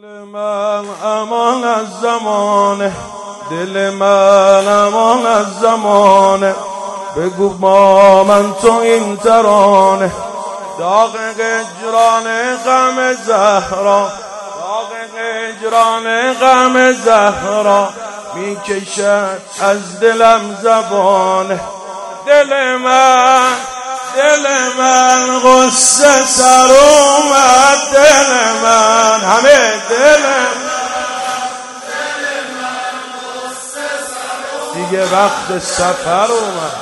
من امان از زمانه، دل من امان از زمانه. بگو با من تو این ترانه، داغ هجران غم زهرا، داغ هجران غم زهرا میکشد از دلم زبانه. دل من غصه سر اومد، دل من همه دل من غصه سر اومد، دیگه وقت سفر اومد،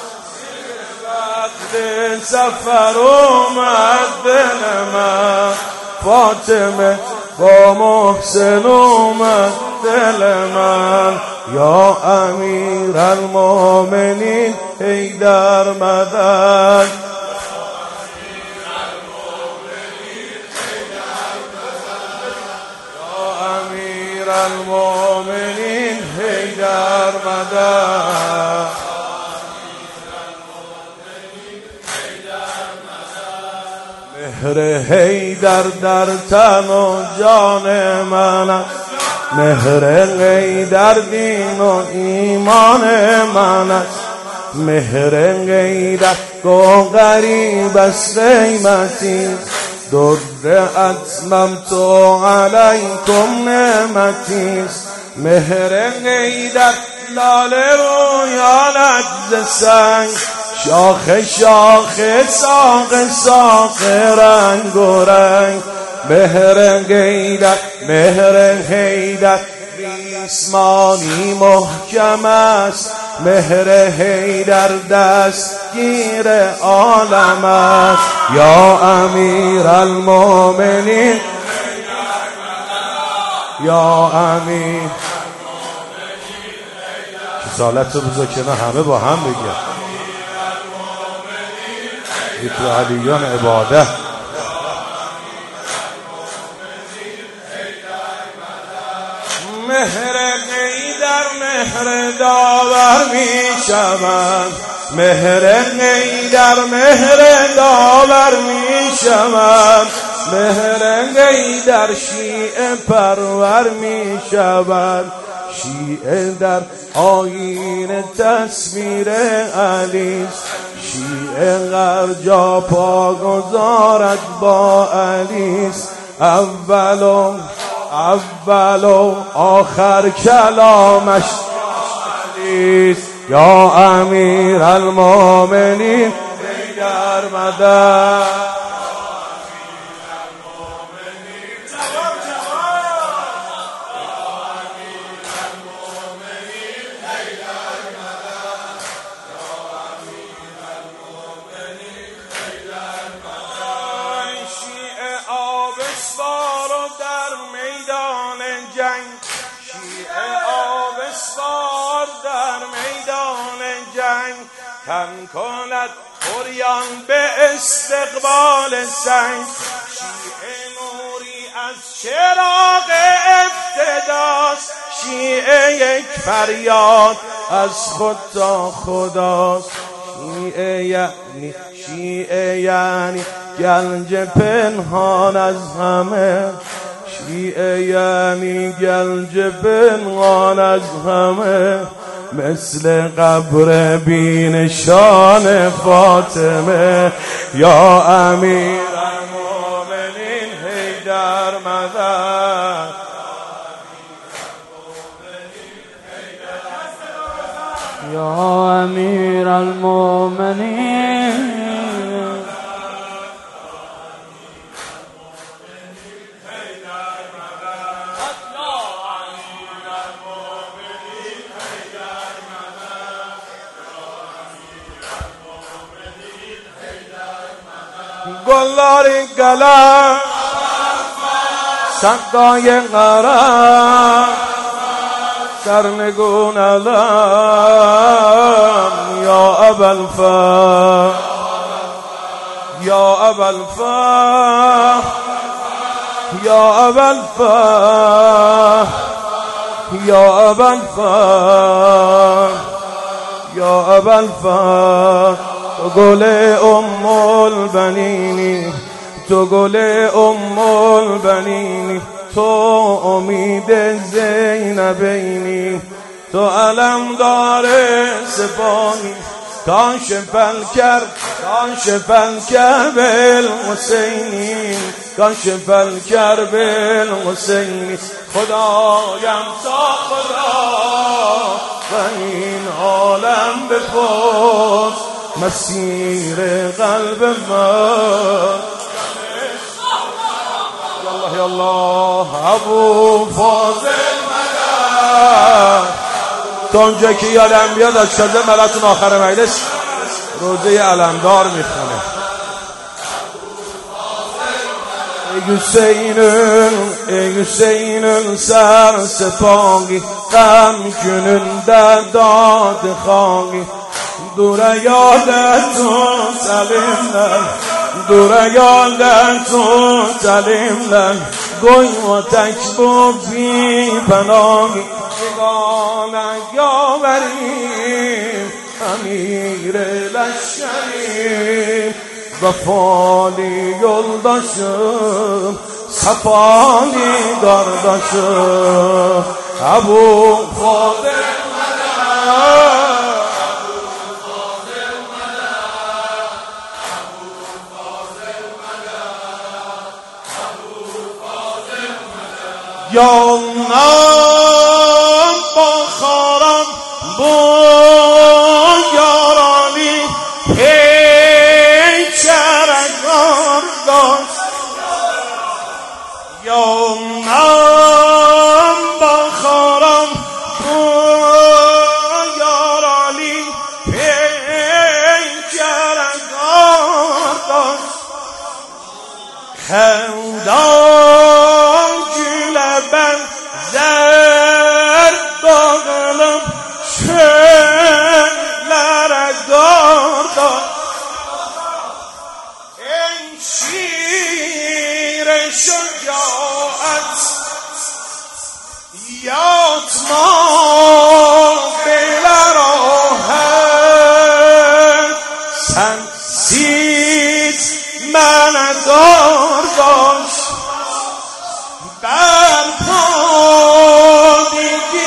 وقت سفر اومد. دل من فاطمه با محسن اومد، دل من یا امیر المؤمنین حیدر مدد، یا امیر المؤمنین حیدر مدد. مهر حیدر در تن و جان من است، مهر حیدر دین و ایمان من است، مهر حیدر گوهری بس قیمتی، در اتممت علیکم نعمتی است. مهر حیدر لاله رویانت ز سنگ، شاخ شاخ ساق ساق رنگ و رنگ. مهر حیدر مهر حیدر ریسمانی محکم است، مهر حیدر دستگیر عالم است. یا امیر المؤمنین، یا امیر رسالت رو بذار کنار، همه با هم بگیم ذکر علیان عباده. مهر حیدر مهر داور می شود، مهر حیدر مهر داور می شود، مهر حیدر شیعه پرور می شود. شیعه در آیین تصویر علی، شیعه هر جا پا گذارد با علی، اول و آخر کلامش علی. یا امیر المؤمنین حیدر مدد، تن کند عریان به استقبال سنگ. شیعه نوری از چراغ ابتداست، شیعه یک فریاد از خود تا خداست. شیعه یعنی گنج پنهان از همه، شیعه یعنی گنج پنهان از همه. مثل قبر بینشان فاطمه، یا امیر المؤمنین حیدر مدد، یا امیر المؤمنین. گلاری گلم صدای غرام، سرنگون علم یا ابوالفضل، یا ابوالفضل، یا ابوالفضل، یا ابوالفضل، یا ابوالفضل. تو گل البنینی، تو گل البنینی، تو امید زینبینی، تو علمدار سپاهی، کاشف الکرب الحسینی، کاشف الکرب الحسینی. خدایم تا خدا و این عالم بپرس، مسیر قلب من. یالله یالله ابو فاضل مدد. تا اونجا که یادم بیاد اشکازه ملتون آخر مجلس روزه علمدار میخونه. ey Hüseyin'in sar sepagi غم gününde dad khagi dura yoldan salimler dura yoldan salimler goy و تک بی پناهی یگانه یاوریم امیر لشکریم وفالی یoldaşım safali kardeşim Ebu Fadıl yoldan bakıram bu yarali peçere kardeş yoldan bakıram bu yarali peçere kardeş Hevdan güle benzer dağılıp çöllere kardeş ey şir şecaat yatma bile rahat sensiz mene kardeş برپا دیگی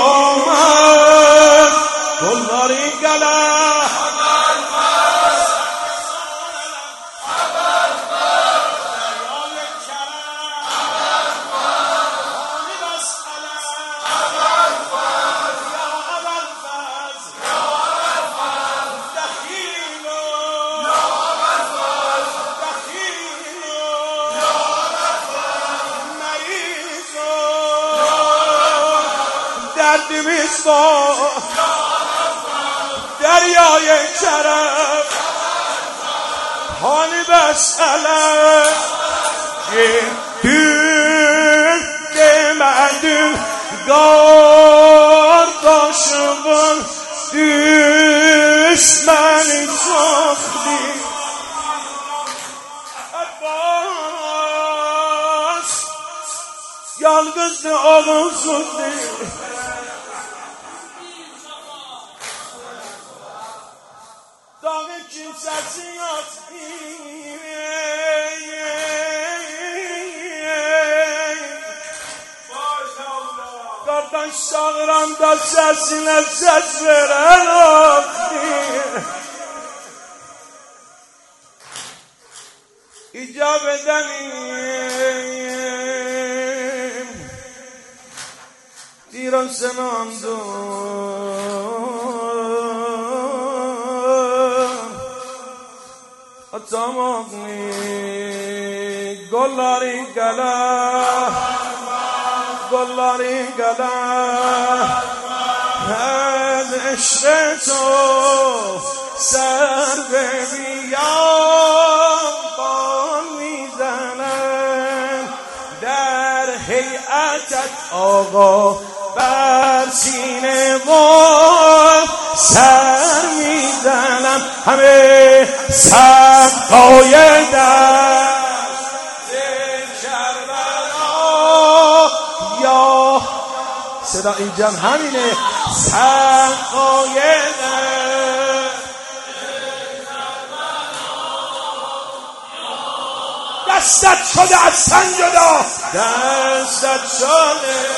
آمد گلداری گله دردیمیز با دریای کرم حالی بسئله دون demedin kardeşimin düşmeni çoktu Abbas yalnızdı oğuzundu Dağın kimsesi yok Kardeş çağıranda sesine ses veren oldu İcab edenim Diran senandum Atamagni Gollari gala Gollari gala از عشق تو سر به بیابان میزنم در هیئتت آقا بر سینه و سر میزنم همه صدقای دست کربلا یا صدا این جمع همینه صدقای دستت شده از سن جدا دستت شده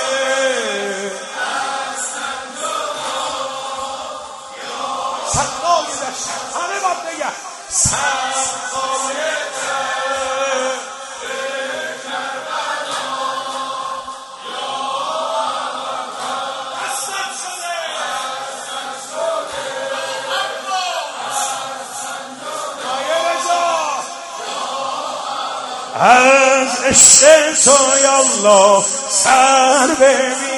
سقای دشت همه باید بگه سقای از عشق تو یالله سر به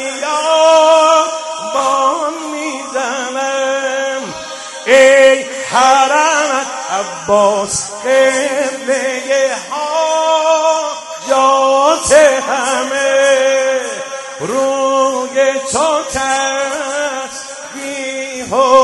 بیابان میزنم ای حرمت عباس قبله حاجات همه روی تو تسبیح و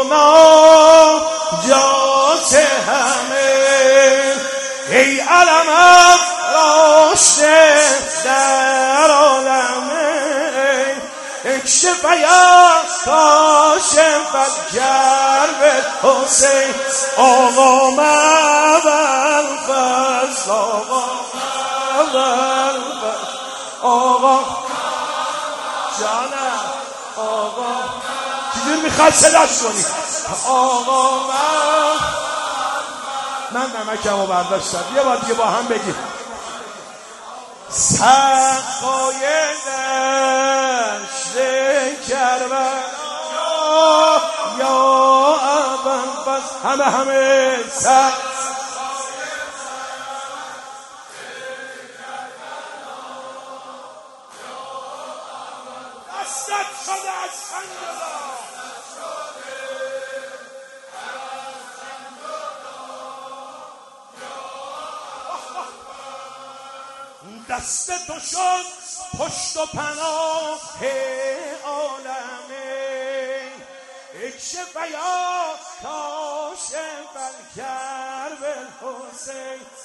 مناجات همه ای علمت راشد در عالمه اکشف یا کاشف الکرب حسین آقا مول فضل آقا مول فضل آقا جانم آقا چیزی میخواد صداش کنی آقا من نمکم رو برداشتم یه بار دیگه با هم بگیم سقای دشت کربلا یا ابوالفضل همه دستت شده از سنگلا دست تو شد پشت و پناه عالمه اکشف یا کاشف الکرب حسین